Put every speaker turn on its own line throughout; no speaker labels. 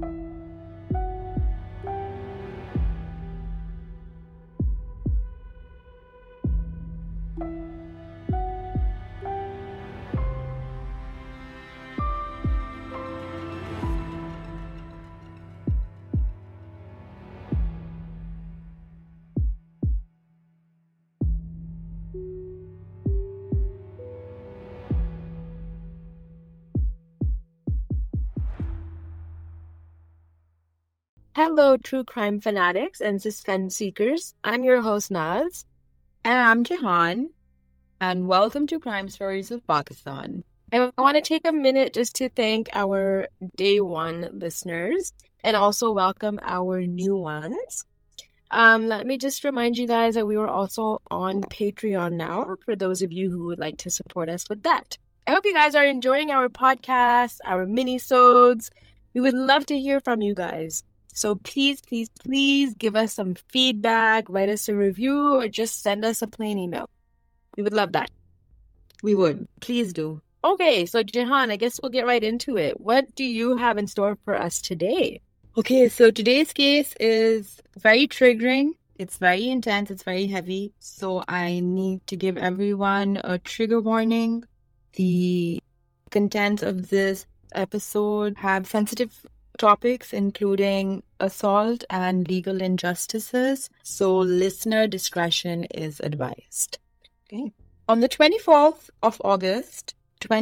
Hello, true crime fanatics and suspense seekers. I'm your host, Naz.
And I'm Jahan, and welcome to Crime Stories of Pakistan.
I want to take a minute just to thank our day one listeners and also welcome our new ones. Let me just remind you guys that we are also on Patreon now for those of you who would like to support us with that. I hope you guys are enjoying our podcast, our mini-sodes. We would love to hear from you guys. So please give us some feedback, write us a review, or just send us a plain email. We would love that.
We would. Please do.
Okay, so Jahan, I guess we'll get right into it. What do you have in store for us today?
Okay, so today's case is very triggering. It's very intense. It's very heavy. So I need to give everyone a trigger warning. The contents of this episode have sensitive topics, including assault and legal injustices. So listener discretion is advised. Okay. On the 24th of August,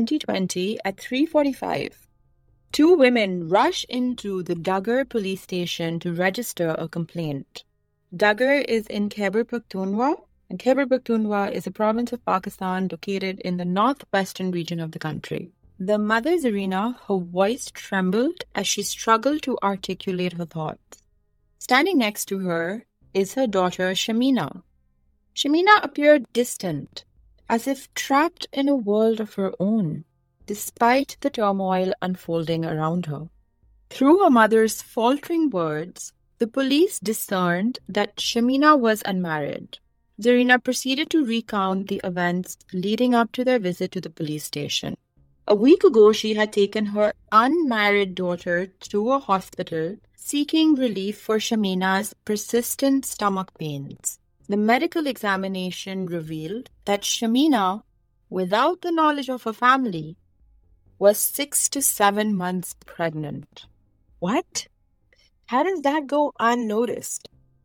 2020 at 3:45, two women rush into the Dugger police station to register a complaint. Dugger is in Khyber Pakhtunkhwa, and Khyber Pakhtunkhwa is a province of Pakistan located in the northwestern region of the country. The mother, Zarina, her voice trembled as she struggled to articulate her thoughts. Standing next to her is her daughter, Shamina. Shamina appeared distant, as if trapped in a world of her own, despite the turmoil unfolding around her. Through her mother's faltering words, the police discerned that Shamina was unmarried. Zarina proceeded to recount the events leading up to their visit to the police station. A week ago, she had taken her unmarried daughter to a hospital seeking relief for Shamina's persistent stomach pains. The medical examination revealed that Shamina, without the knowledge of her family, was 6 to 7 months pregnant.
What? How does that go unnoticed?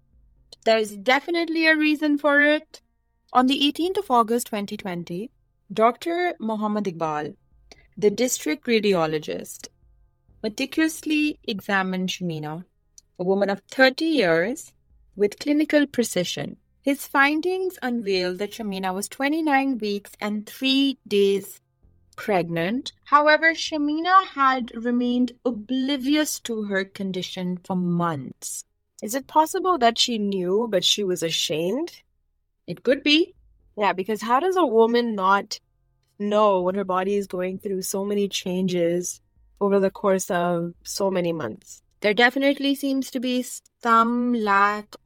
There's definitely a reason for it. On the 18th of August 2020, Dr. Mohammad Iqbal, the district radiologist, meticulously examined Shamina, a woman of 30 years, with clinical precision. His findings unveiled that Shamina was 29 weeks and 3 days pregnant. However, Shamina had remained oblivious to her condition for months.
Is it possible that she knew, but she was ashamed?
It could be.
Yeah, because how does a woman not know when her body is going through so many changes over the course of so many months?
There definitely seems to be some lack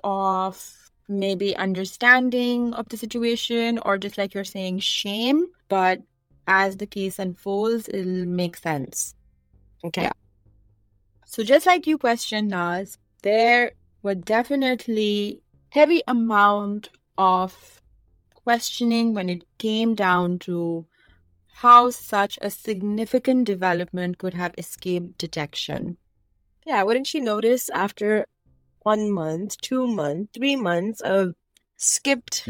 of maybe understanding of the situation, or just like you're saying, shame. But as the case unfolds, it'll make sense.
Okay.
Yeah. So just like you questioned, Naz, there were definitely heavy amount of questioning when it came down to how such a significant development could have escaped detection.
Yeah, wouldn't she notice after 1 month, 2 months, 3 months of skipped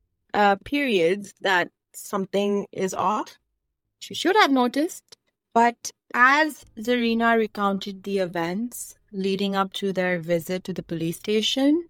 periods that something is off?
She should have noticed. But as Zarina recounted the events leading up to their visit to the police station,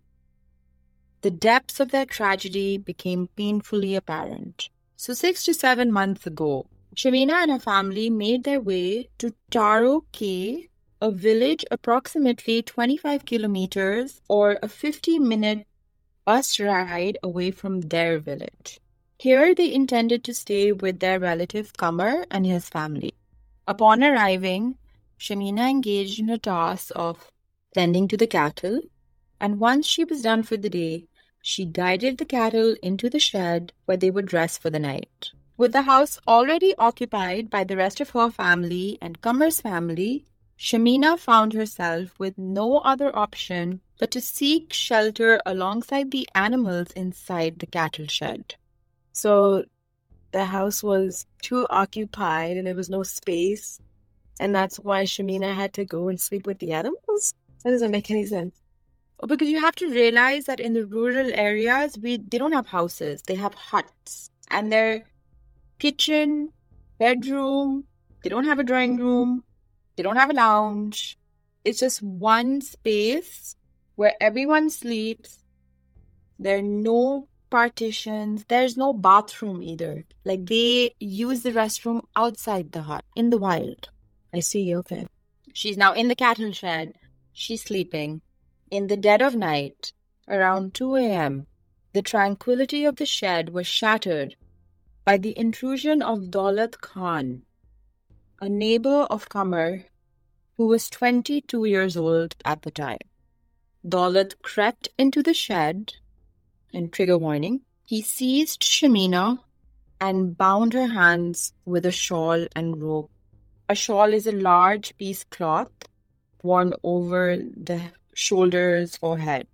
the depths of their tragedy became painfully apparent. So 6 to 7 months ago, Shamina and her family made their way to Taro K, a village approximately 25 kilometers or a 50-minute bus ride away from their village. Here they intended to stay with their relative Qamar and his family. Upon arriving, Shamina engaged in a task of tending to the cattle, and once she was done for the day, she guided the cattle into the shed where they would rest for the night. With the house already occupied by the rest of her family and Qamar's family, Shamina found herself with no other option but to seek shelter alongside the animals inside the cattle shed.
So the house was too occupied and there was no space. And that's why Shamina had to go and sleep with the animals? That doesn't make any sense.
Because you have to realize that in the rural areas, they don't have houses, they have huts. And their kitchen, bedroom, they don't have a drawing room, they don't have a lounge. It's just one space where everyone sleeps. There are no partitions. There's no bathroom either. Like they use the restroom outside the hut in the wild.
I see, okay.
She's now in the cattle shed. She's sleeping. In the dead of night, around 2 a.m., the tranquility of the shed was shattered by the intrusion of Daulat Khan, a neighbor of Qamar who was 22 years old at the time. Daulat crept into the shed, and trigger warning, he seized Shamina and bound her hands with a shawl and rope. A shawl is a large piece of cloth worn over the shoulders or head.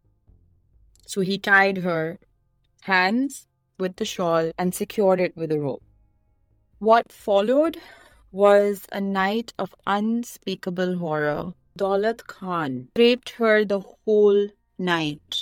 So he tied her hands with the shawl and secured it with a rope. What followed was a night of unspeakable horror. Daulat Khan raped her the whole night.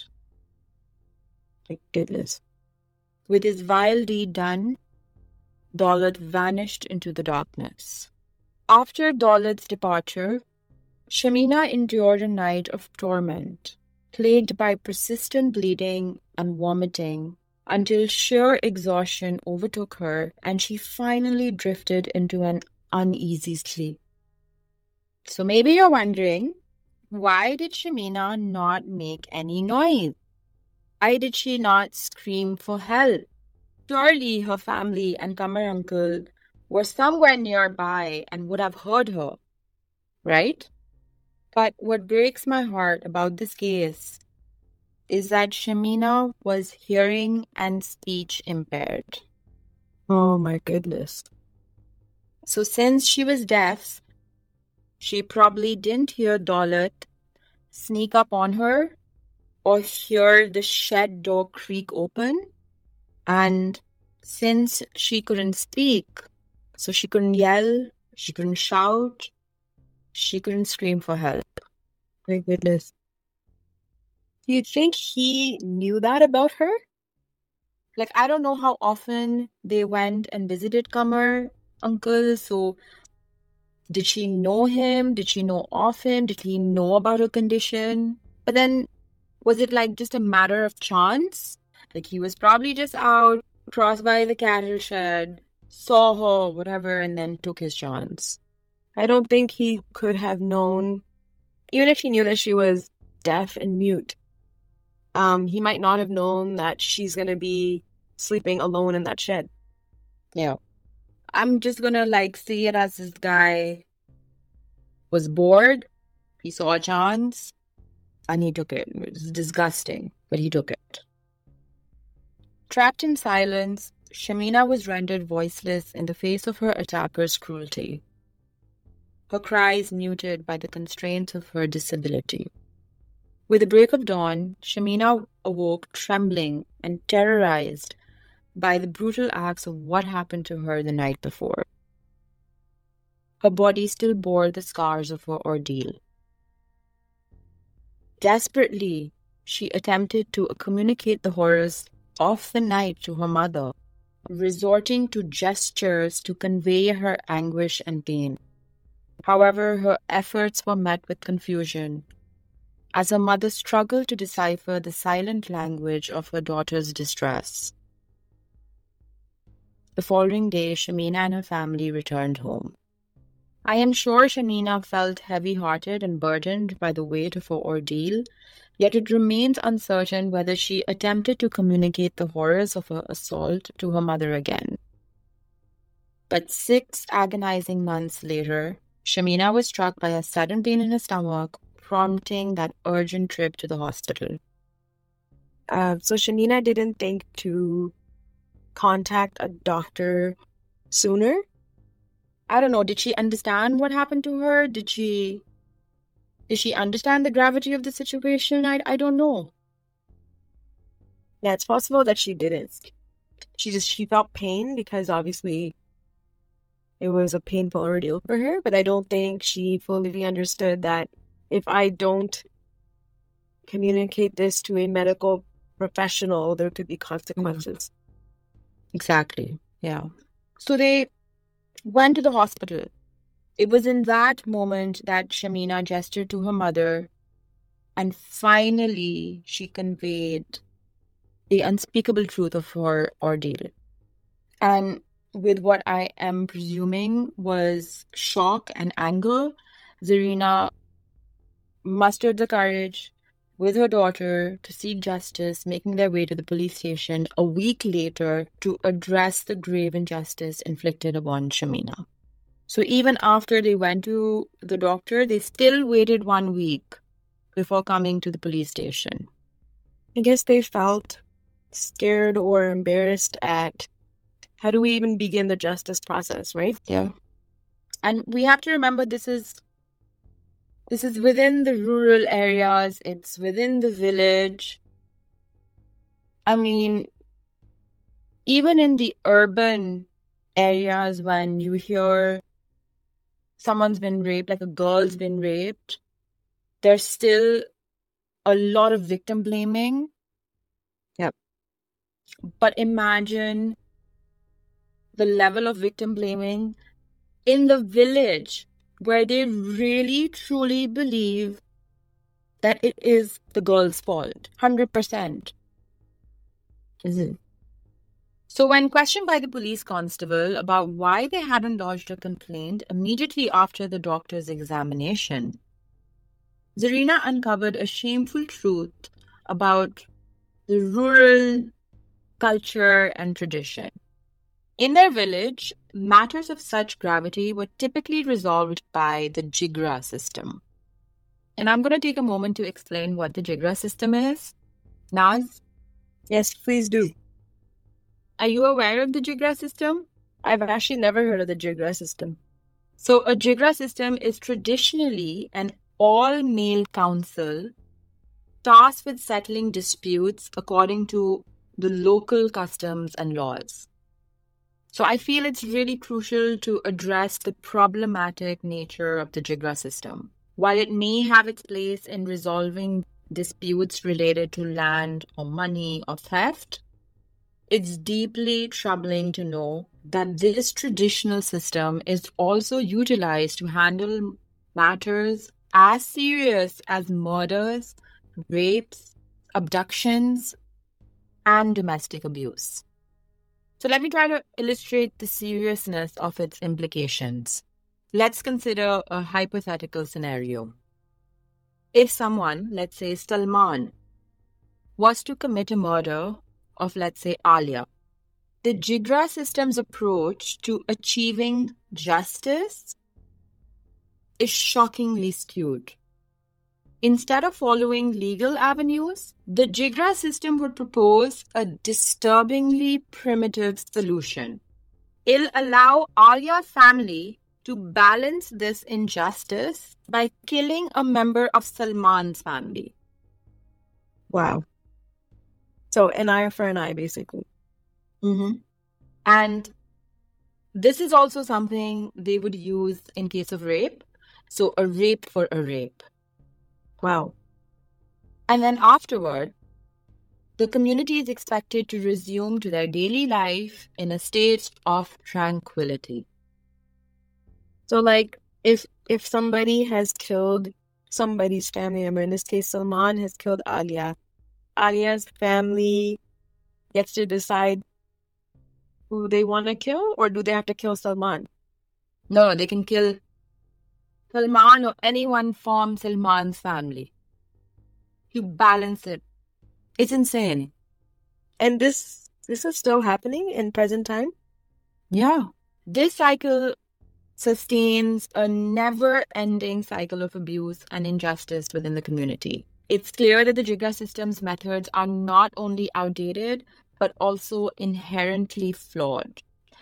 My goodness.
With his vile deed done, Daulat vanished into the darkness. After Daulat's departure, Shamina endured a night of torment, plagued by persistent bleeding and vomiting, until sheer exhaustion overtook her and she finally drifted into an uneasy sleep. So maybe you're wondering, why did Shamina not make any noise? Why did she not scream for help? Surely her family and Qamar uncle were somewhere nearby and would have heard her, right? But what breaks my heart about this case is that Shamina was hearing and speech impaired.
Oh my goodness.
So since she was deaf, she probably didn't hear Daulat sneak up on her or hear the shed door creak open. And since she couldn't speak, so she couldn't yell, she couldn't shout, she couldn't scream for help.
My goodness. Do you think he knew that about her?
Like, I don't know how often they went and visited Qamar uncle. So did she know him? Did she know of him? Did he know about her condition? But then was it like just a matter of chance? Like he was probably just out, crossed by the cattle shed, saw her, whatever, and then took his chance.
I don't think he could have known, even if he knew that she was deaf and mute, he might not have known that she's going to be sleeping alone in that shed.
Yeah. I'm just gonna see it as this guy was bored, he saw a chance, and he took it. It was disgusting, but he took it. Trapped in silence, Shamina was rendered voiceless in the face of her attacker's cruelty. Her cries muted by the constraints of her disability. With the break of dawn, Shamina awoke trembling and terrorized by the brutal acts of what happened to her the night before. Her body still bore the scars of her ordeal. Desperately, she attempted to communicate the horrors of the night to her mother, resorting to gestures to convey her anguish and pain. However, her efforts were met with confusion, as her mother struggled to decipher the silent language of her daughter's distress. The following day, Shamina and her family returned home. I am sure Shamina felt heavy-hearted and burdened by the weight of her ordeal, yet it remains uncertain whether she attempted to communicate the horrors of her assault to her mother again. But 6 agonizing months later, Shamina was struck by a sudden pain in her stomach, prompting that urgent trip to the hospital.
So Shamina didn't think to contact a doctor sooner?
I don't know, did she understand what happened to her? Did she understand the gravity of the situation? I don't know.
Yeah, it's possible that she didn't. She felt pain because obviously it was a painful ordeal for her, but I don't think she fully understood that if I don't communicate this to a medical professional, there could be consequences.
Exactly. Yeah. So they went to the hospital. It was in that moment that Shamina gestured to her mother, and finally she conveyed the unspeakable truth of her ordeal. And with what I am presuming was shock and anger, Zarina mustered the courage with her daughter to seek justice, making their way to the police station a week later to address the grave injustice inflicted upon Shamina. So even after they went to the doctor, they still waited 1 week before coming to the police station.
I guess they felt scared or embarrassed at how do we even begin the justice process, right?
Yeah. And we have to remember this is within the rural areas, it's within the village. I mean, even in the urban areas, when you hear someone's been raped, like a girl's been raped, there's still a lot of victim blaming.
Yep.
But imagine the level of victim blaming in the village where they really truly believe that it is the girl's fault. 100%. So when questioned by the police constable about why they hadn't lodged a complaint immediately after the doctor's examination, Zarina uncovered a shameful truth about the rural culture and tradition. In their village, matters of such gravity were typically resolved by the Jigra system. And I'm going to take a moment to explain what the Jigra system is. Naz?
Yes, please do.
Are you aware of the Jigra system?
I've actually never heard of the Jigra system.
So a Jigra system is traditionally an all-male council tasked with settling disputes according to the local customs and laws. So I feel it's really crucial to address the problematic nature of the Jigra system. While it may have its place in resolving disputes related to land or money or theft, it's deeply troubling to know that this traditional system is also utilized to handle matters as serious as murders, rapes, abductions, and domestic abuse. So let me try to illustrate the seriousness of its implications. Let's consider a hypothetical scenario. If someone, let's say Salman, was to commit a murder of, let's say, Alia, the Jigra system's approach to achieving justice is shockingly skewed. Instead of following legal avenues, the Jigra system would propose a disturbingly primitive solution. It'll allow Alia's family to balance this injustice by killing a member of Salman's family.
Wow. So an eye for an eye, basically.
And this is also something they would use in case of rape. So a rape for a rape.
Wow.
And then afterward, the community is expected to resume to their daily life in a state of tranquility.
So like if somebody has killed somebody's family member, in this case Salman has killed Alia, Alia's family gets to decide who they want to kill, or do they have to kill Salman?
No, they can kill Salman or anyone from Salman's family. You balance it. It's insane.
And this is still happening in present time?
Yeah. This cycle sustains a never-ending cycle of abuse and injustice within the community. It's clear that the Jigra system's methods are not only outdated, but also inherently flawed.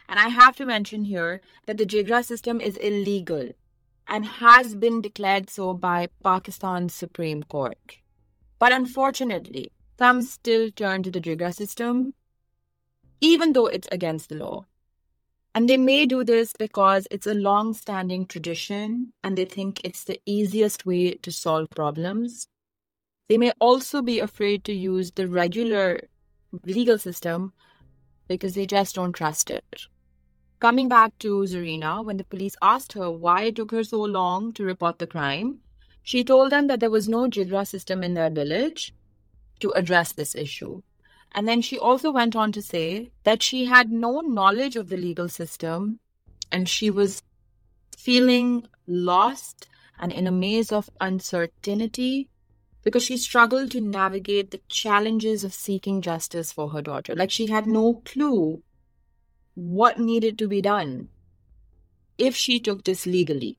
And I have to mention here that the Jigra system is illegal and has been declared so by Pakistan's Supreme Court. But unfortunately, some still turn to the Jigra system, even though it's against the law. And they may do this because it's a long-standing tradition and they think it's the easiest way to solve problems. They may also be afraid to use the regular legal system because they just don't trust it. Coming back to Zarina, when the police asked her why it took her so long to report the crime, she told them that there was no Jigra system in their village to address this issue. And then she also went on to say that she had no knowledge of the legal system and she was feeling lost and in a maze of uncertainty because she struggled to navigate the challenges of seeking justice for her daughter. Like she had no clue what needed to be done if she took this legally.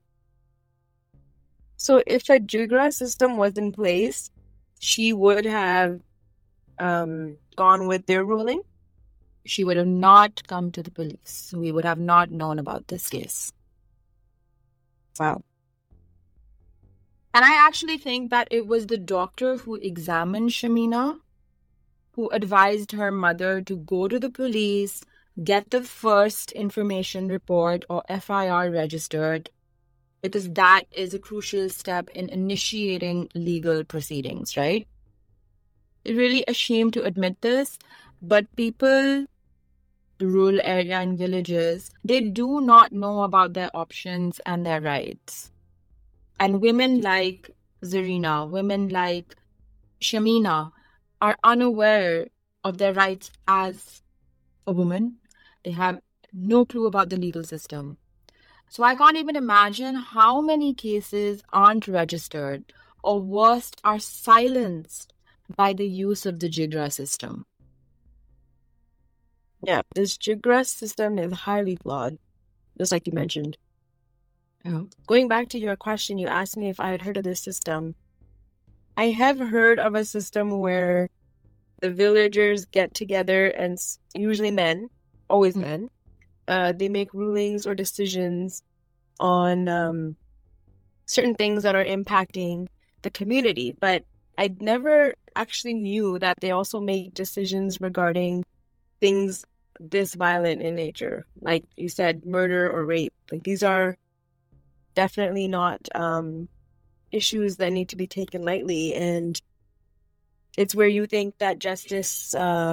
So if a Jigra system was in place, she would have gone with their ruling?
She would have not come to the police. We would have not known about this case.
Wow.
And I actually think that it was the doctor who examined Shamina who advised her mother to go to the police, get the first information report or FIR registered, because that is a crucial step in initiating legal proceedings, right? It's really a shame to admit this, but people, the rural area and villages, they do not know about their options and their rights. And women like Zarina, women like Shamina are unaware of their rights as a woman. They have no clue about the legal system. So I can't even imagine how many cases aren't registered or worse, are silenced by the use of the Jigra system.
Yeah, this Jigra system is highly flawed, just like you mentioned. Going back to your question, you asked me if I had heard of this system. I have heard of a system where the villagers get together and usually men, always men, they make rulings or decisions on certain things that are impacting the community. But I never actually knew that they also make decisions regarding things this violent in nature. Like you said, murder or rape. Like these are definitely not issues that need to be taken lightly. And it's where you think that justice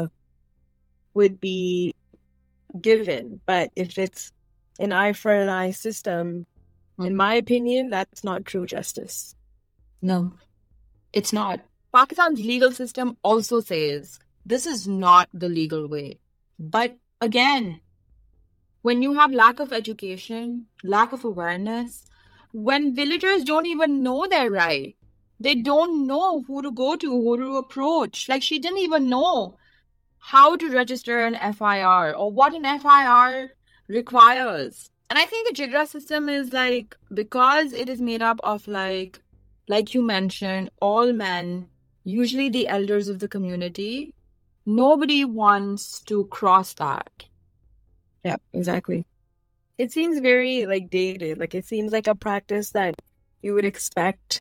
would be given. But if it's an eye for an eye system, in my opinion, that's not true justice.
No, it's not. Pakistan's legal system also says this is not the legal way. But again, when you have lack of education, lack of awareness, when villagers don't even know their right, they don't know who to go to, who to approach. Like she didn't even know how to register an FIR or what an FIR requires. And I think the Jigra system is like, because it is made up of like you mentioned, all men, usually the elders of the community, nobody wants to cross that.
Yeah, exactly. It seems very like dated. Like it seems like a practice that you would expect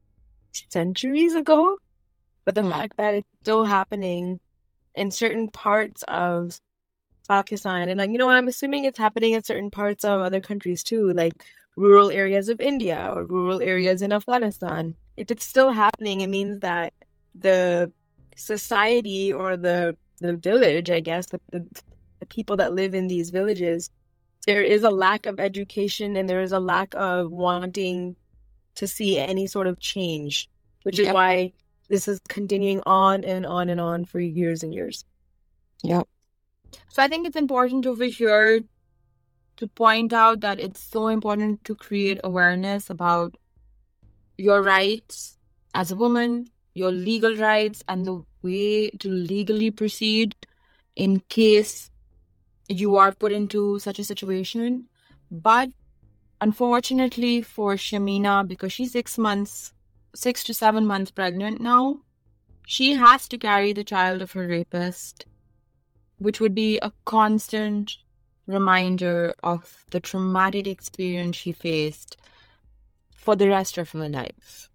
centuries ago. But the fact that it's still happening in certain parts of Pakistan, and like, I'm assuming it's happening in certain parts of other countries too, like rural areas of India or rural areas in Afghanistan. If it's still happening, it means that the society or the village, I guess, the people that live in these villages, there is a lack of education and there is a lack of wanting to see any sort of change, which is why this is continuing on and on and on for years and years.
Yep. So I think it's important over here to point out that it's so important to create awareness about your rights as a woman, your legal rights, and the way to legally proceed in case you are put into such a situation. But unfortunately for Shamina, because she's 6 to 7 months pregnant now, she has to carry the child of her rapist, which would be a constant reminder of the traumatic experience she faced for the rest of her life.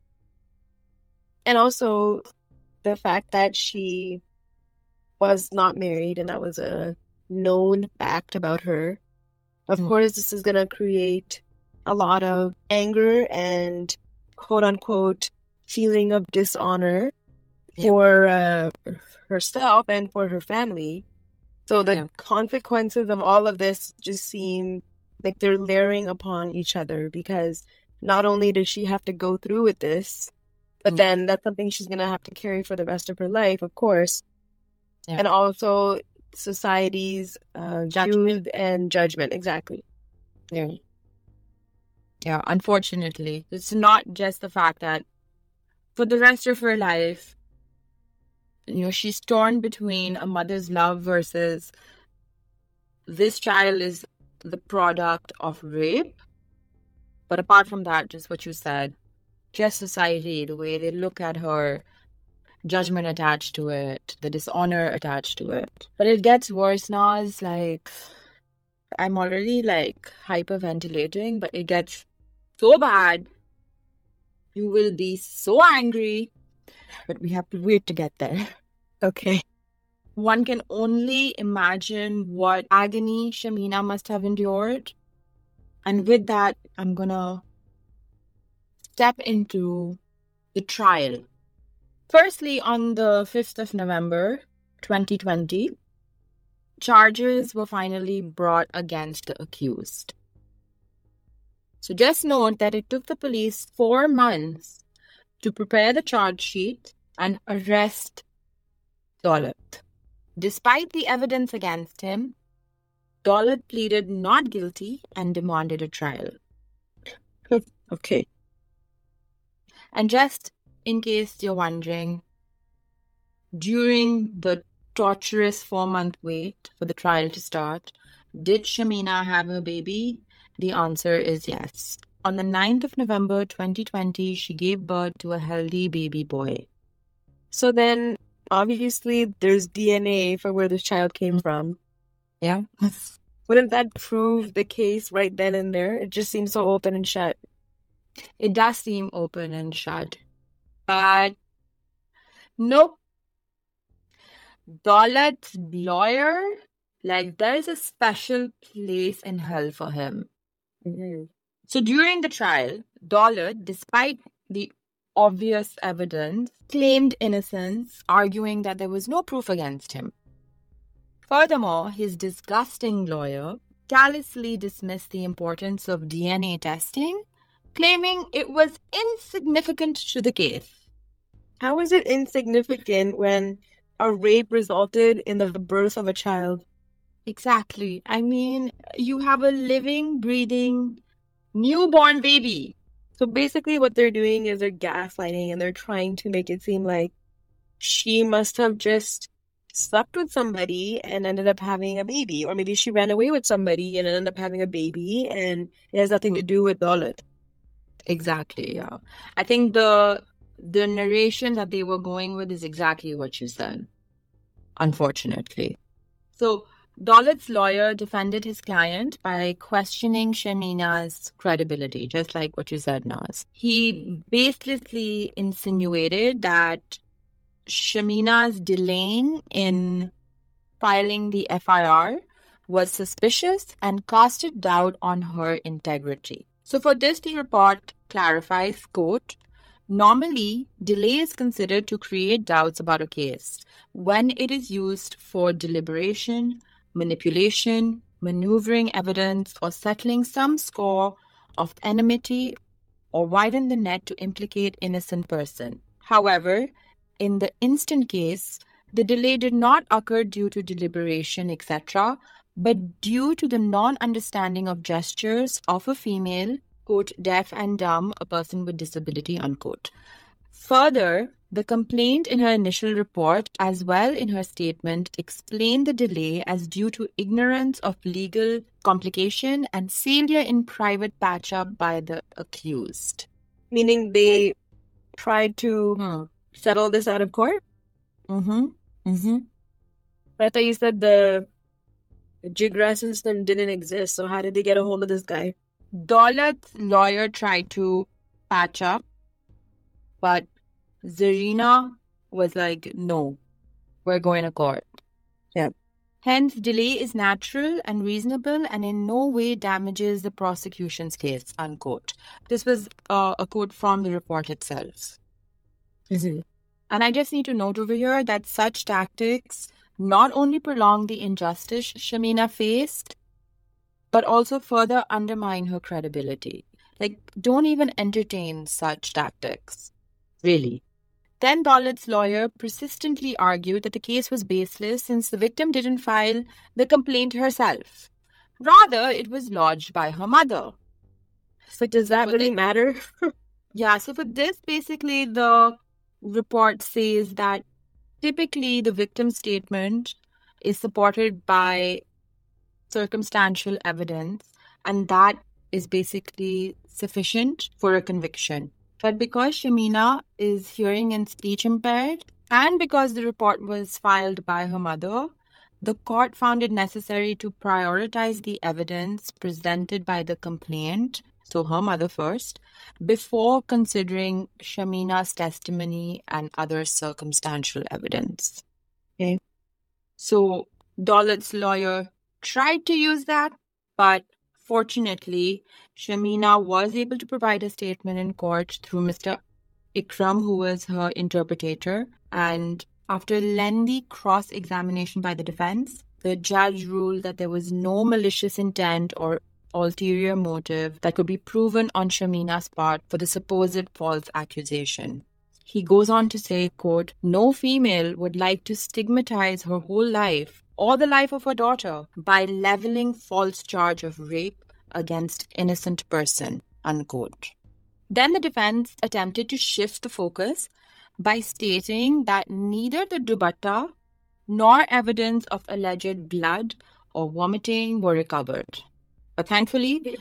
And also the fact that she was not married and that was a known fact about her. Of course, this is going to create a lot of anger and quote unquote feeling of dishonor for herself and for her family. So the consequences of all of this just seem like they're layering upon each other, because not only does she have to go through with this, but then that's something she's going to have to carry for the rest of her life, of course. Yeah. And also society's views and judgment. Exactly.
Yeah. Yeah, unfortunately. It's not just the fact that for the rest of her life, she's torn between a mother's love versus this child is the product of rape. But apart from that, just what you said, just society, the way they look at her, judgment attached to it, the dishonor attached to it. But it gets worse now. It's like, I'm already like hyperventilating, but it gets so bad. You will be so angry, but we have to wait to get there.
Okay.
One can only imagine what agony Shamina must have endured. And with that, I'm gonna step into the trial. Firstly, on the 5th of November, 2020, charges were finally brought against the accused. So just note that it took the police 4 months to prepare the charge sheet and arrest Daulat. Despite the evidence against him, Daulat pleaded not guilty and demanded a trial.
Okay.
And just in case you're wondering, during the torturous 4-month wait for the trial to start, did Shamina have a baby? The answer is yes. On the 9th of November 2020, she gave birth to a healthy baby boy.
So then, obviously, there's DNA for where this child came from.
Yeah.
Wouldn't that prove the case right then and there? It just seems so open and shut.
It does seem open and shut. But nope. Daulat's lawyer, there's a special place in hell for him.
Mm-hmm.
So during the trial, Daulat, despite the obvious evidence, claimed innocence, arguing that there was no proof against him. Furthermore, his disgusting lawyer callously dismissed the importance of DNA testing, claiming it was insignificant to the case.
How is it insignificant when a rape resulted in the birth of a child?
Exactly. I mean, you have a living, breathing, newborn baby.
So basically what they're doing is they're gaslighting and they're trying to make it seem like she must have just slept with somebody and ended up having a baby. Or maybe she ran away with somebody and ended up having a baby and it has nothing to do with Daulat.
Exactly, yeah. I think the narration that they were going with is exactly what you said, unfortunately. So Daulat's lawyer defended his client by questioning Shamina's credibility, just like what you said, Naz. He baselessly insinuated that Shamina's delaying in filing the FIR was suspicious and casted doubt on her integrity. So for this, the report clarifies, quote, normally, delay is considered to create doubts about a case when it is used for deliberation, manipulation, maneuvering evidence, or settling some score of enmity or widen the net to implicate innocent person. However, in the instant case, the delay did not occur due to deliberation, etc., but due to the non-understanding of gestures of a female, quote, deaf and dumb, a person with disability, unquote. Further, the complaint in her initial report, as well in her statement, explained the delay as due to ignorance of legal complication and failure in private patch-up by the accused.
Meaning they tried to settle this out of court?
Mm-hmm. Mm-hmm.
I thought you said the Jigra system didn't exist, so how did they get a hold of this guy?
Daulat's lawyer tried to patch up, but Zarina was like, no, we're going to court.
Yeah.
Hence, delay is natural and reasonable and in no way damages the prosecution's case, unquote. This was a quote from the report itself.
Mm-hmm.
And I just need to note over here that such tactics not only prolong the injustice Shamina faced, but also further undermine her credibility. Like, don't even entertain such tactics. Really. Then Daulat's lawyer persistently argued that the case was baseless since the victim didn't file the complaint herself. Rather, it was lodged by her mother.
So does that really matter?
Yeah, so for this, basically, the report says that typically the victim's statement is supported by circumstantial evidence, and that is basically sufficient for a conviction. But because Shamina is hearing and speech impaired, and because the report was filed by her mother, the court found it necessary to prioritize the evidence presented by the complainant, so her mother first, before considering Shamina's testimony and other circumstantial evidence.
Okay.
So Daulat's lawyer tried to use that, but fortunately, Shamina was able to provide a statement in court through Mr. Ikram, who was her interpreter. And after lengthy cross-examination by the defense, the judge ruled that there was no malicious intent or ulterior motive that could be proven on Shamina's part for the supposed false accusation. He goes on to say, quote, "No female would like to stigmatize her whole life or the life of her daughter by leveling false charge of rape against innocent person," unquote. Then the defense attempted to shift the focus by stating that neither the dupatta nor evidence of alleged blood or vomiting were recovered. But thankfully,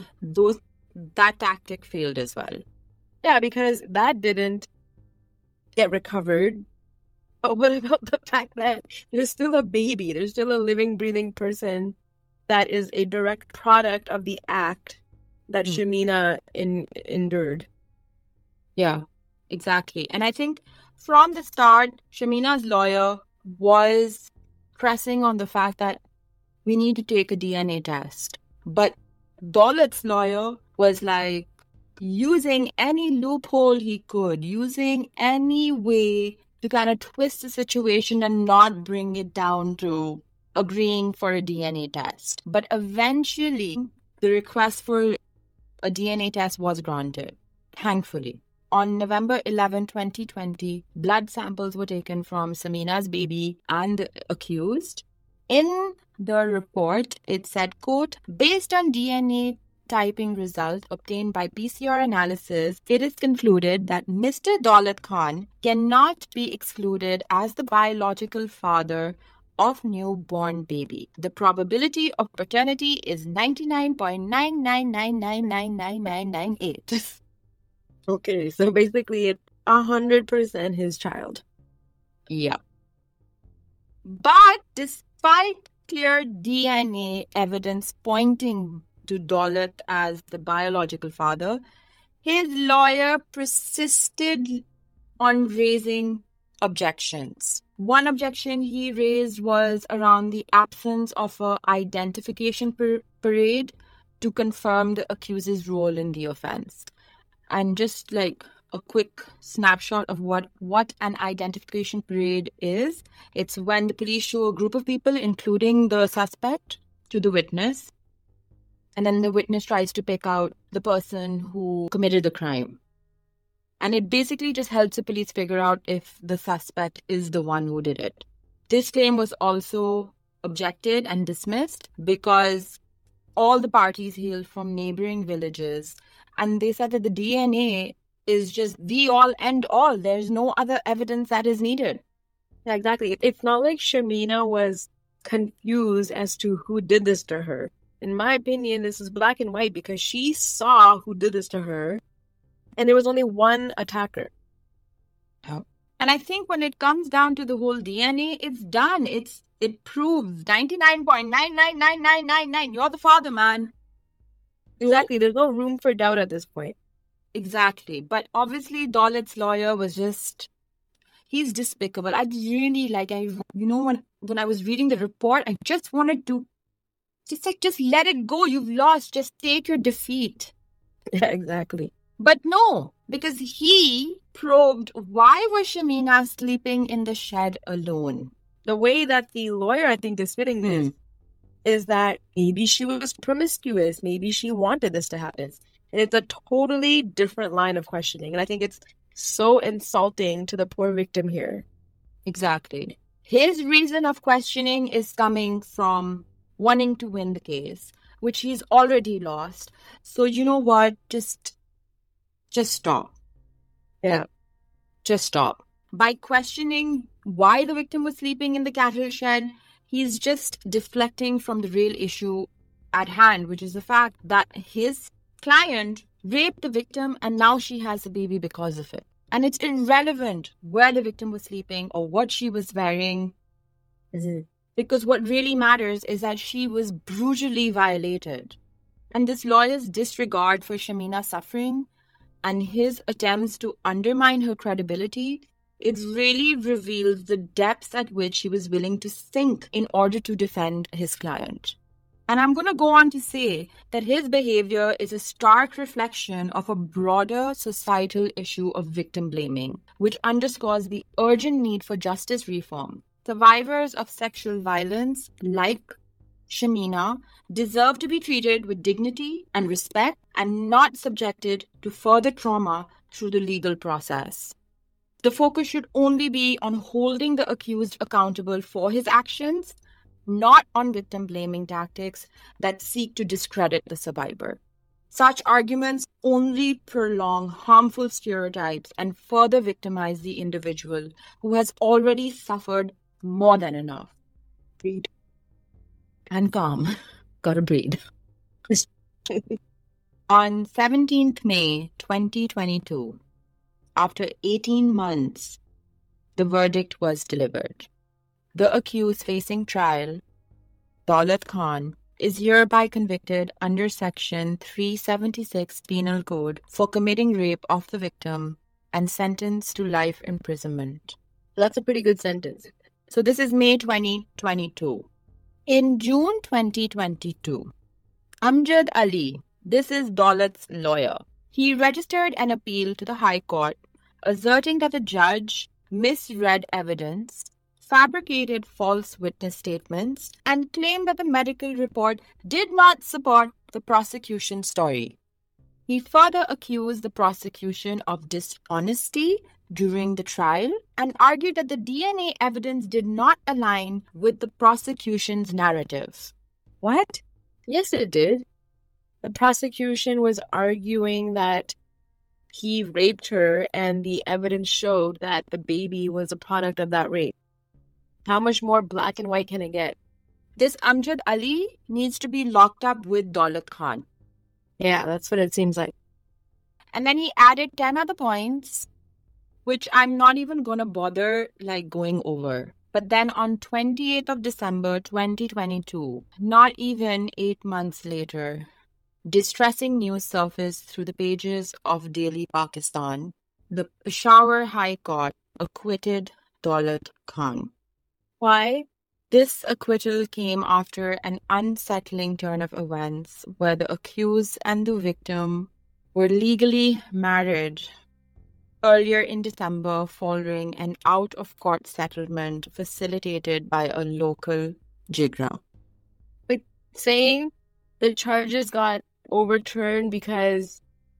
that tactic failed as well.
Yeah, because that didn't get recovered. But what about the fact that there's still a baby, there's still a living, breathing person that is a direct product of the act that Shamina endured?
Yeah, exactly. And I think from the start, Shamina's lawyer was pressing on the fact that we need to take a DNA test. But Daulat's lawyer was like using any loophole he could, using any way to kind of twist the situation and not bring it down to agreeing for a DNA test. But eventually, the request for a DNA test was granted, thankfully. On November 11, 2020, blood samples were taken from Samina's baby and the accused. In the report, it said, quote, "Based on DNA typing results obtained by PCR analysis, it is concluded that Mr. Daulat Khan cannot be excluded as the biological father of newborn baby. The probability of paternity is 99.999999998."
Okay, so basically it's 100% his child.
Yeah. But despite clear DNA evidence pointing to Daulat as the biological father, his lawyer persisted on raising objections. One objection he raised was around the absence of an identification parade to confirm the accused's role in the offense. And just like a quick snapshot of what an identification parade is, it's when the police show a group of people, including the suspect, to the witness. And then the witness tries to pick out the person who committed the crime. And it basically just helps the police figure out if the suspect is the one who did it. This claim was also objected and dismissed because all the parties hailed from neighboring villages. And they said that the DNA is just the all and all. There's no other evidence that is needed.
Yeah, exactly. It's not like Shamina was confused as to who did this to her. In my opinion, this is black and white because she saw who did this to her, and there was only one attacker.
And I think when it comes down to the whole DNA, it's done. It's It proves 99.99999. You're the father, man.
Exactly. There's no room for doubt at this point.
Exactly. But obviously, Daulat's lawyer was he's despicable. I'd really when I was reading the report, I just wanted to just let it go. You've lost. Just take your defeat.
Yeah, exactly.
But no, because he probed why was Shamina sleeping in the shed alone.
The way that the lawyer, I think, is fitting this is that maybe she was promiscuous. Maybe she wanted this to happen. And it's a totally different line of questioning. And I think it's so insulting to the poor victim here.
Exactly. His reason of questioning is coming from wanting to win the case, which he's already lost. So you know what? Just stop.
Yeah.
Just stop. By questioning why the victim was sleeping in the cattle shed, he's just deflecting from the real issue at hand, which is the fact that his client raped the victim and now she has a baby because of it. And it's irrelevant where the victim was sleeping or what she was wearing. Because what really matters is that she was brutally violated. And this lawyer's disregard for Shamina's suffering and his attempts to undermine her credibility, it really reveals the depths at which he was willing to sink in order to defend his client. And I'm going to go on to say that his behavior is a stark reflection of a broader societal issue of victim blaming, which underscores the urgent need for justice reform. Survivors of sexual violence, like Shamina, deserve to be treated with dignity and respect and not subjected to further trauma through the legal process. The focus should only be on holding the accused accountable for his actions, not on victim-blaming tactics that seek to discredit the survivor. Such arguments only prolong harmful stereotypes and further victimize the individual who has already suffered more than enough. Breathe. And calm. Gotta breathe. On 17th May 2022, after 18 months, the verdict was delivered. The accused facing trial, Daulat Khan, is hereby convicted under Section 376 Penal Code for committing rape of the victim and sentenced to life imprisonment.
That's a pretty good sentence.
So this is May 2022. In June 2022, Amjad Ali, this is Daulat's lawyer, he registered an appeal to the High Court asserting that the judge misread evidence, fabricated false witness statements, and claimed that the medical report did not support the prosecution's story. He further accused the prosecution of dishonesty during the trial and argued that the DNA evidence did not align with the prosecution's narrative.
What? Yes, it did. The prosecution was arguing that he raped her and the evidence showed that the baby was a product of that rape. How much more black and white can it get?
This Amjad Ali needs to be locked up with Daulat Khan.
Yeah, that's what it seems like.
And then he added 10 other points, which I'm not even going to bother going over. But then on 28th of December 2022, not even 8 months later, distressing news surfaced through the pages of Daily Pakistan. The Peshawar High Court acquitted Daulat Khan.
Why?
This acquittal came after an unsettling turn of events where the accused and the victim were legally married earlier in December following an out-of-court settlement facilitated by a local jigra.
But saying the charges got overturned because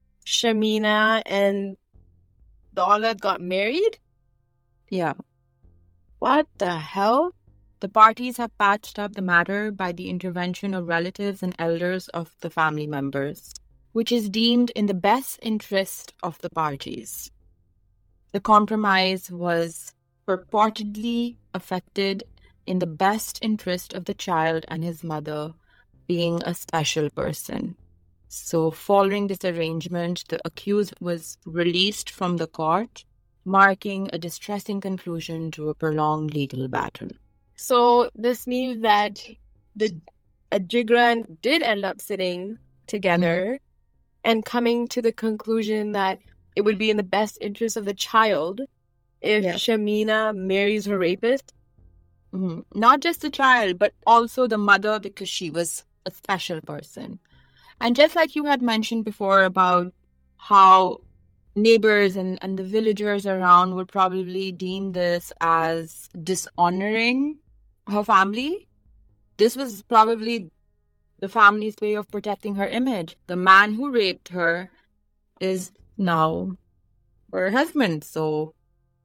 Shamina and Daulat got married?
Yeah.
What the hell?
The parties have patched up the matter by the intervention of relatives and elders of the family members, which is deemed in the best interest of the parties. The compromise was purportedly effected in the best interest of the child and his mother, being a special person. So following this arrangement, the accused was released from the court, marking a distressing conclusion to a prolonged legal battle.
So this means that the Ajigran did end up sitting together and coming to the conclusion that it would be in the best interest of the child if Shamina marries her rapist.
Not just the child, but also the mother, because she was a special person. And just like you had mentioned before about how neighbors and the villagers around would probably deem this as dishonoring her family, this was probably the family's way of protecting her image. The man who raped her is now her husband, so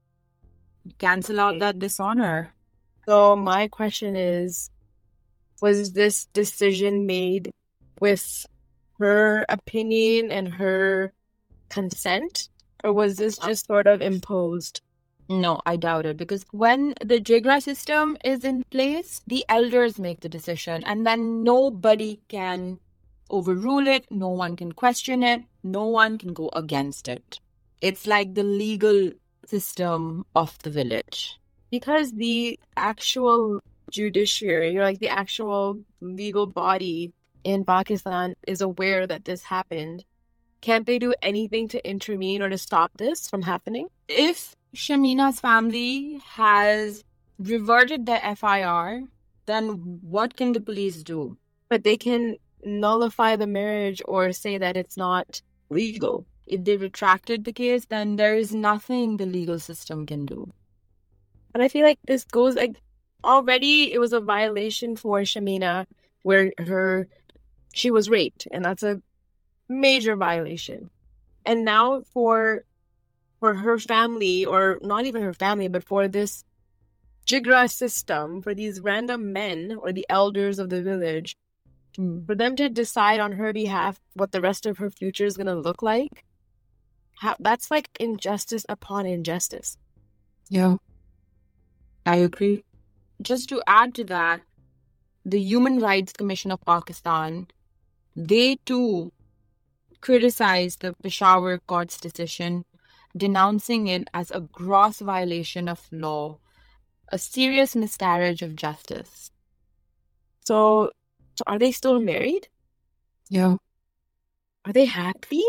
cancel out that dishonor.
So my question is, was this decision made with her opinion and her consent, or was this just sort of imposed?
No, I doubt it, because when the Jigra system is in place, the elders make the decision, and then nobody can overrule it, no one can question it, no one can go against it. It's like the legal system of the village.
Because the actual judiciary, or like the actual legal body in Pakistan is aware that this happened, can't they do anything to intervene or to stop this from happening?
If Shamina's family has reverted the FIR, then what can the police do?
But they can nullify the marriage or say that it's not legal.
If they retracted the case, then there is nothing the legal system can do.
And I feel like this goes like already it was a violation for Shamina where she was raped, and that's a major violation. And now for her family, or not even her family, but for this Jigra system, for these random men or the elders of the village, for them to decide on her behalf what the rest of her future is going to look like, that's like injustice upon injustice.
Yeah, I agree. Just to add to that, the Human Rights Commission of Pakistan, they too criticized the Peshawar court's decision, denouncing it as a gross violation of law, a serious miscarriage of justice.
So are they still married?
Yeah.
Are they happy?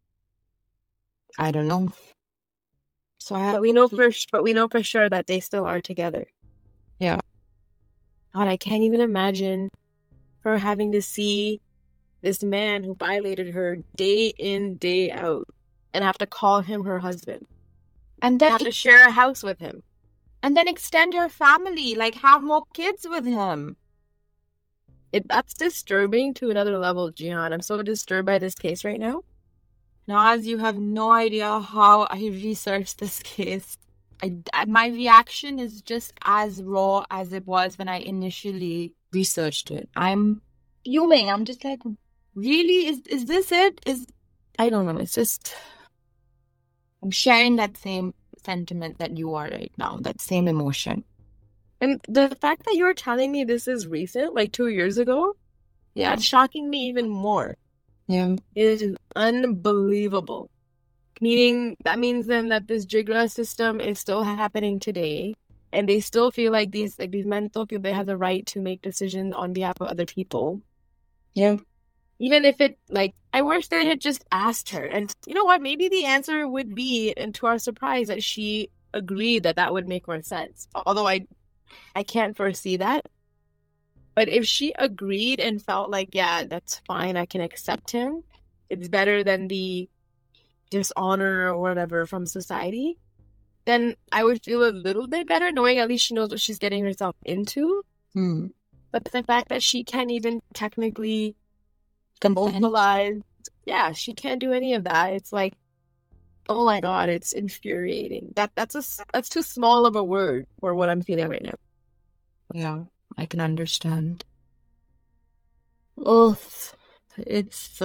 I don't know.
But we know for sure that they still are together.
Yeah.
God, I can't even imagine her having to see this man who violated her day in, day out, and have to call him her husband. And then have to share a house with him.
And then extend her family, like have more kids with him.
That's disturbing to another level, Jihan. I'm so disturbed by this case right now.
Naz, you have no idea how I researched this case. My reaction is just as raw as it was when I initially researched it. I'm fuming. I'm just like, really? Is this it? I don't know. It's just, I'm sharing that same sentiment that you are right now, that same emotion.
And the fact that you're telling me this is recent, like 2 years ago, that's shocking me even more.
Yeah.
It is unbelievable. That means then that this Jigra system is still happening today, and they still feel like these men still feel they have the right to make decisions on behalf of other people.
Yeah.
Even if I wish they had just asked her. And you know what? Maybe the answer would be, and to our surprise, that she agreed that would make more sense. Although I can't foresee that. But if she agreed and felt like, yeah, that's fine, I can accept him, it's better than the dishonor or whatever from society, then I would feel a little bit better knowing at least she knows what she's getting herself into. But the fact that she can't even technically mobilize, she can't do any of that. It's like, oh my God, it's infuriating. That's too small of a word for what I'm feeling right now.
Yeah, I can understand. Oh, it's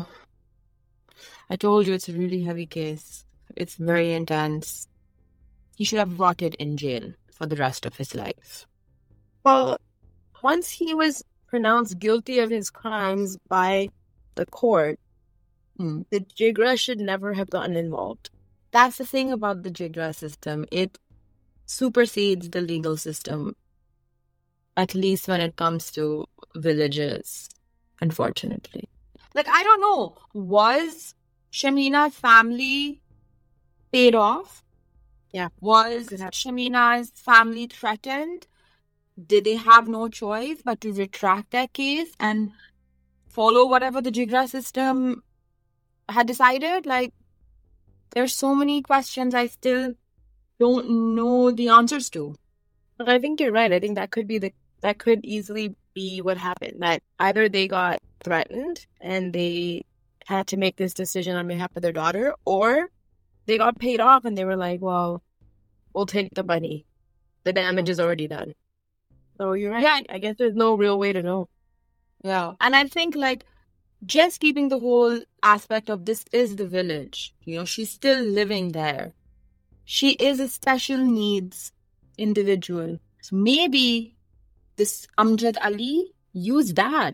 I told you it's a really heavy case. It's very intense. He should have rotted in jail for the rest of his life.
Well, once he was pronounced guilty of his crimes by the court, the Jigra should never have gotten involved.
That's the thing about the Jigra system. It supersedes the legal system. at least when it comes to villages, unfortunately. Like, I don't know, was Shamina's family paid off?
Yeah.
Was Shamina's family threatened? Did they have no choice but to retract their case and follow whatever the Jigra system had decided? Like, there's so many questions I still don't know the answers to.
I think you're right. I think that could easily be what happened. That either they got threatened and they had to make this decision on behalf of their daughter, or they got paid off and they were like, well, we'll take the money. The damage is already done. So you're right.
Yeah.
I guess there's no real way to know.
Yeah. And I think, like, just keeping the whole aspect of this is the village. She's still living there. She is a special needs individual. So maybe this Amjad Ali used that,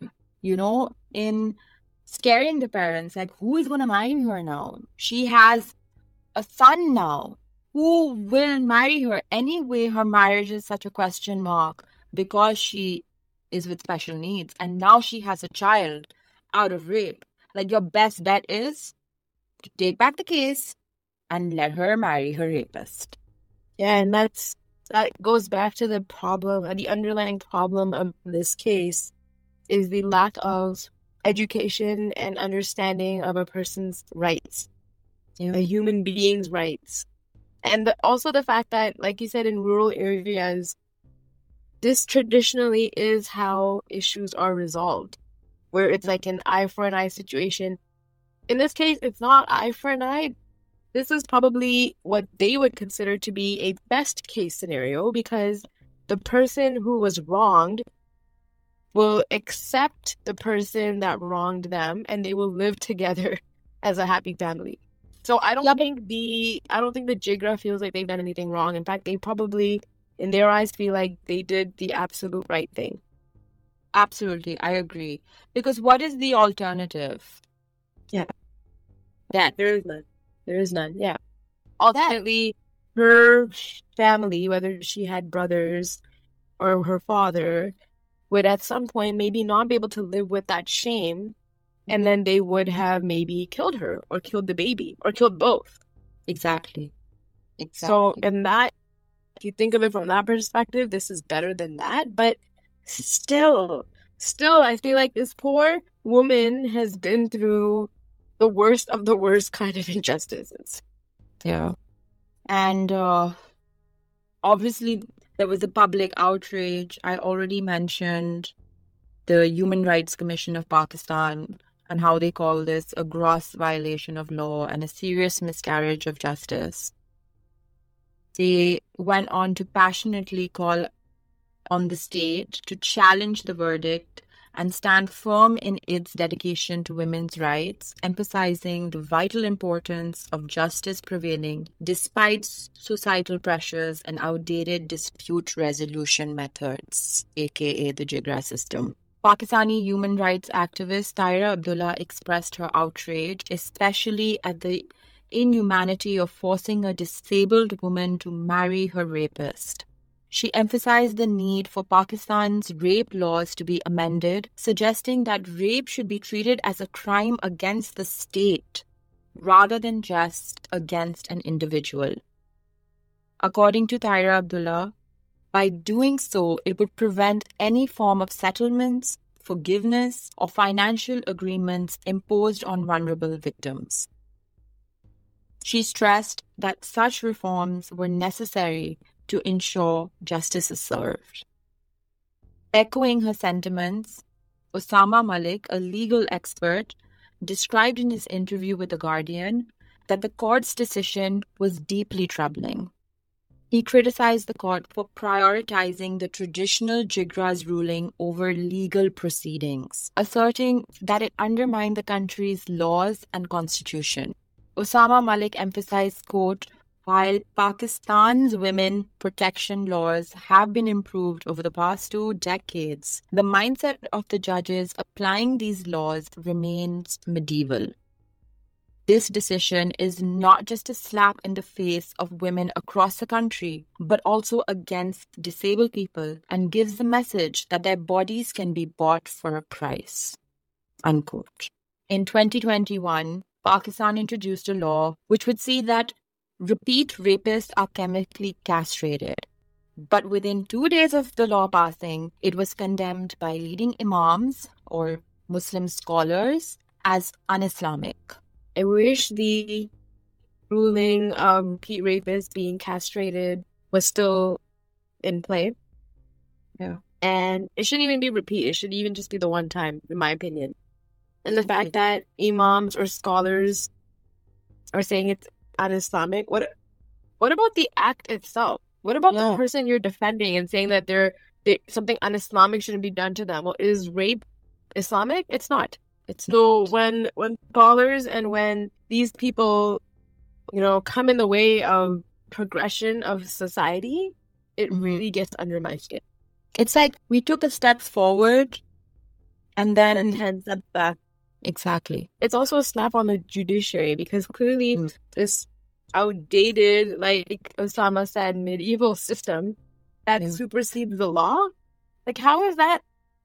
in scaring the parents. Like, who is going to marry her now? She has a son now. Who will marry her? Anyway, her marriage is such a question mark because she is with special needs. And now she has a child out of rape. Like, your best bet is to take back the case and let her marry her rapist.
Yeah, and that goes back to the problem, the underlying problem of this case is the lack of education and understanding of a person's rights, a human being's rights. And also the fact that, like you said, in rural areas, this traditionally is how issues are resolved, where it's like an eye for an eye situation. In this case, it's not eye for an eye. This is probably what they would consider to be a best case scenario because the person who was wronged will accept the person that wronged them and they will live together as a happy family. So I don't think the Jigra feels like they've done anything wrong. In fact, they probably, in their eyes, feel like they did the absolute right thing.
Absolutely, I agree. Because what is the alternative?
Yeah.
That
there is none. Yeah. Ultimately, her family, whether she had brothers or her father, would at some point maybe not be able to live with that shame. And then they would have maybe killed her or killed the baby or killed both.
Exactly.
So in that, if you think of it from that perspective, this is better than that. But still, I feel like this poor woman has been through the worst of the worst kind of injustices.
Yeah. And obviously, there was a public outrage. I already mentioned the Human Rights Commission of Pakistan and how they call this a gross violation of law and a serious miscarriage of justice. They went on to passionately call on the state to challenge the verdict and stand firm in its dedication to women's rights, emphasizing the vital importance of justice prevailing despite societal pressures and outdated dispute resolution methods, aka the Jigra system. Pakistani human rights activist Taira Abdullah expressed her outrage, especially at the inhumanity of forcing a disabled woman to marry her rapist. She emphasized the need for Pakistan's rape laws to be amended, suggesting that rape should be treated as a crime against the state rather than just against an individual. According to Taira Abdullah, by doing so, it would prevent any form of settlements, forgiveness, or financial agreements imposed on vulnerable victims. She stressed that such reforms were necessary to ensure justice is served. Echoing her sentiments, Osama Malik, a legal expert, described in his interview with The Guardian that the court's decision was deeply troubling. He criticized the court for prioritizing the traditional Jigra's ruling over legal proceedings, asserting that it undermined the country's laws and constitution. Osama Malik emphasized, quote, while Pakistan's women protection laws have been improved over the past 2 decades, the mindset of the judges applying these laws remains medieval. This decision is not just a slap in the face of women across the country, but also against disabled people, and gives the message that their bodies can be bought for a price. Unquote. In 2021, Pakistan introduced a law which would see that repeat rapists are chemically castrated. But within 2 days of the law passing, it was condemned by leading imams or Muslim scholars as un-Islamic.
I wish the ruling of repeat rapists being castrated was still in play.
Yeah.
And it shouldn't even be repeat. It should even just be the one time, in my opinion. And the fact that imams or scholars are saying it's un-Islamic, what about the act itself? What about the person you're defending and saying that something un-Islamic shouldn't be done to them? Well, is rape Islamic? It's not. So when scholars and when these people, come in the way of progression of society, it really gets under my skin.
It's like we took a step forward and then
10 steps back.
Exactly.
It's also a slap on the judiciary because clearly this outdated, like Osama said, medieval system that supersedes the law. Like, how is that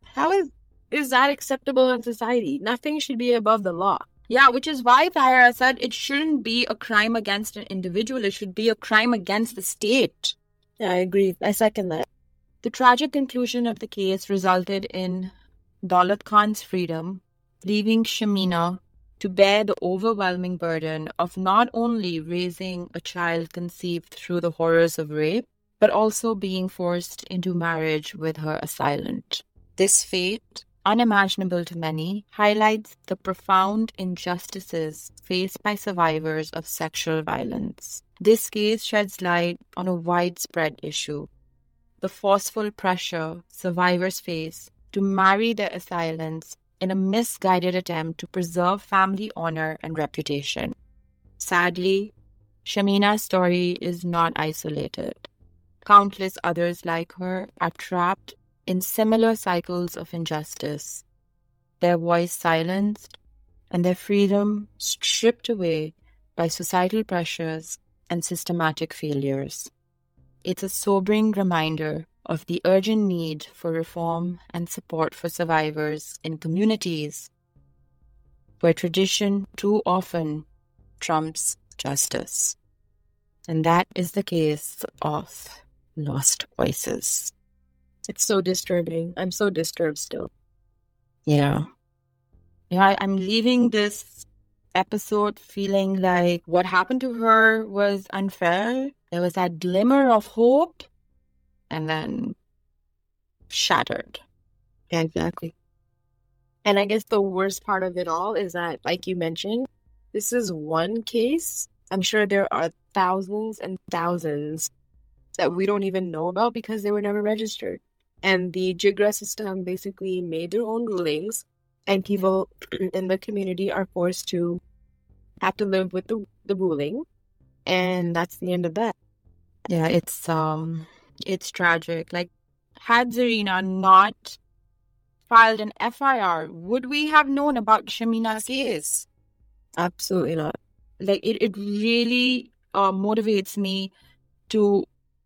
acceptable in society? Nothing should be above the law.
Yeah, which is why Tahira said it shouldn't be a crime against an individual. It should be a crime against the state.
Yeah, I agree. I second that.
The tragic conclusion of the case resulted in Daulat Khan's freedom, leaving Shamina to bear the overwhelming burden of not only raising a child conceived through the horrors of rape, but also being forced into marriage with her assailant. This fate, unimaginable to many, highlights the profound injustices faced by survivors of sexual violence. This case sheds light on a widespread issue: the forceful pressure survivors face to marry their assailants in a misguided attempt to preserve family honor and reputation. Sadly, Shamina's story is not isolated. Countless others like her are trapped in similar cycles of injustice, their voice silenced and their freedom stripped away by societal pressures and systematic failures. It's a sobering reminder of the urgent need for reform and support for survivors in communities where tradition too often trumps justice. And that is the case of Lost Voices.
It's so disturbing. I'm so disturbed still.
Yeah. I'm leaving this episode feeling like what happened to her was unfair. There was that glimmer of hope, and then shattered.
Yeah, exactly. And I guess the worst part of it all is that, like you mentioned, this is one case. I'm sure there are thousands and thousands that we don't even know about because they were never registered. And the JIGRA system basically made their own rulings, and people in the community are forced to have to live with the ruling. And that's the end of that.
Yeah, it's tragic. Like, had Zarina not filed an FIR, would we have known about Shamina's case?
Absolutely not.
Like, it really motivates me to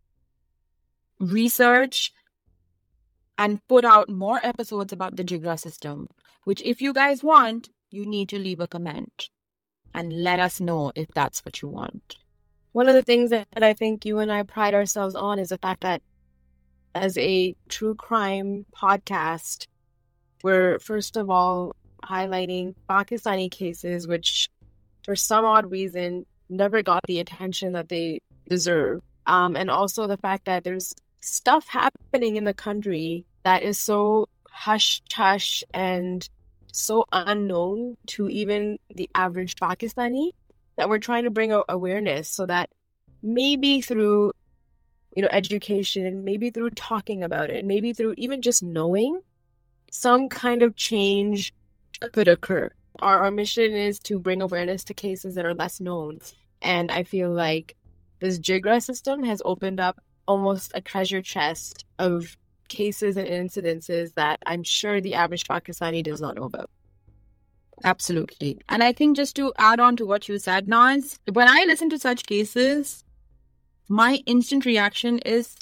research and put out more episodes about the JIGRA system, which if you guys want, you need to leave a comment and let us know if that's what you want.
One of the things that I think you and I pride ourselves on is the fact that as a true crime podcast, we're first of all highlighting Pakistani cases, which for some odd reason never got the attention that they deserve. And also the fact that there's stuff happening in the country that is so hush-hush and so unknown to even the average Pakistani that we're trying to bring awareness so that maybe through education, maybe through talking about it, maybe through even just knowing, some kind of change could occur. Our mission is to bring awareness to cases that are less known. And I feel like this JIGRA system has opened up almost a treasure chest of cases and incidences that I'm sure the average Pakistani does not know about.
Absolutely. And I think just to add on to what you said, Naz, when I listen to such cases, my instant reaction is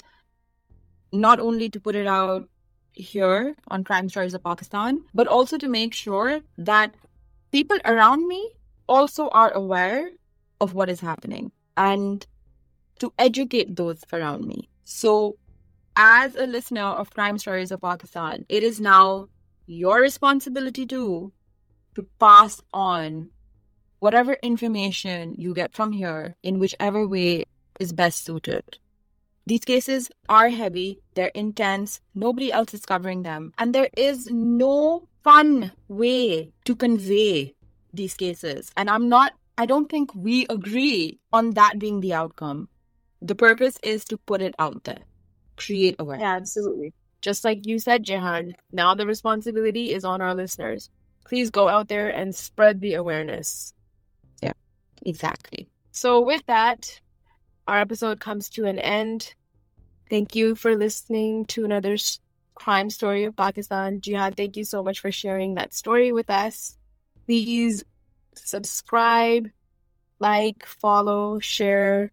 not only to put it out here on Crime Stories of Pakistan, but also to make sure that people around me also are aware of what is happening and to educate those around me. So, as a listener of Crime Stories of Pakistan, it is now your responsibility too to pass on whatever information you get from here in whichever way is best suited. These cases are heavy, they're intense, nobody else is covering them, and there is no fun way to convey these cases. And I don't think we agree on that being the outcome. The purpose is to put it out there, create awareness.
Yeah, absolutely. Just like you said, Jehan, now the responsibility is on our listeners. Please go out there and spread the awareness.
Yeah, exactly.
So with that, our episode comes to an end. Thank you for listening to another Crime Story of Pakistan. Jihad, thank you so much for sharing that story with us. Please subscribe, like, follow, share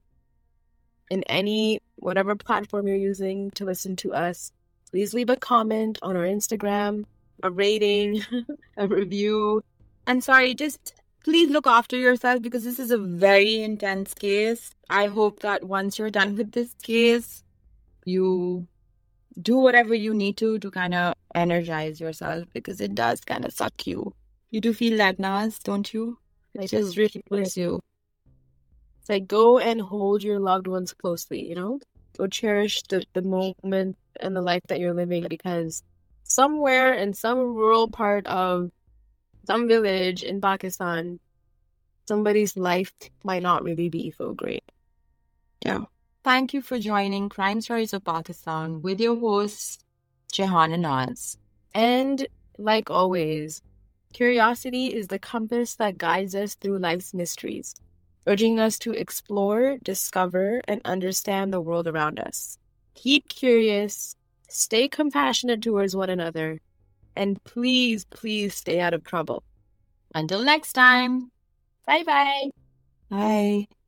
in whatever platform you're using to listen to us. Please leave a comment on our Instagram, a rating, a review.
And sorry, just please look after yourself because this is a very intense case. I hope that once you're done with this case, you do whatever you need to kind of energize yourself because it does kind of suck you. You do feel that, Naz, don't you? It just really pulls you.
It's like go and hold your loved ones closely, Go cherish the moment and the life that you're living because somewhere in some rural part of some village in Pakistan, somebody's life might not really be so great.
Yeah. Thank you for joining Crime Stories of Pakistan with your hosts, Jehan and Naz.
And like always, curiosity is the compass that guides us through life's mysteries, urging us to explore, discover, and understand the world around us. Keep curious, stay compassionate towards one another, and please, please stay out of trouble.
Until next time.
Bye-bye.
Bye.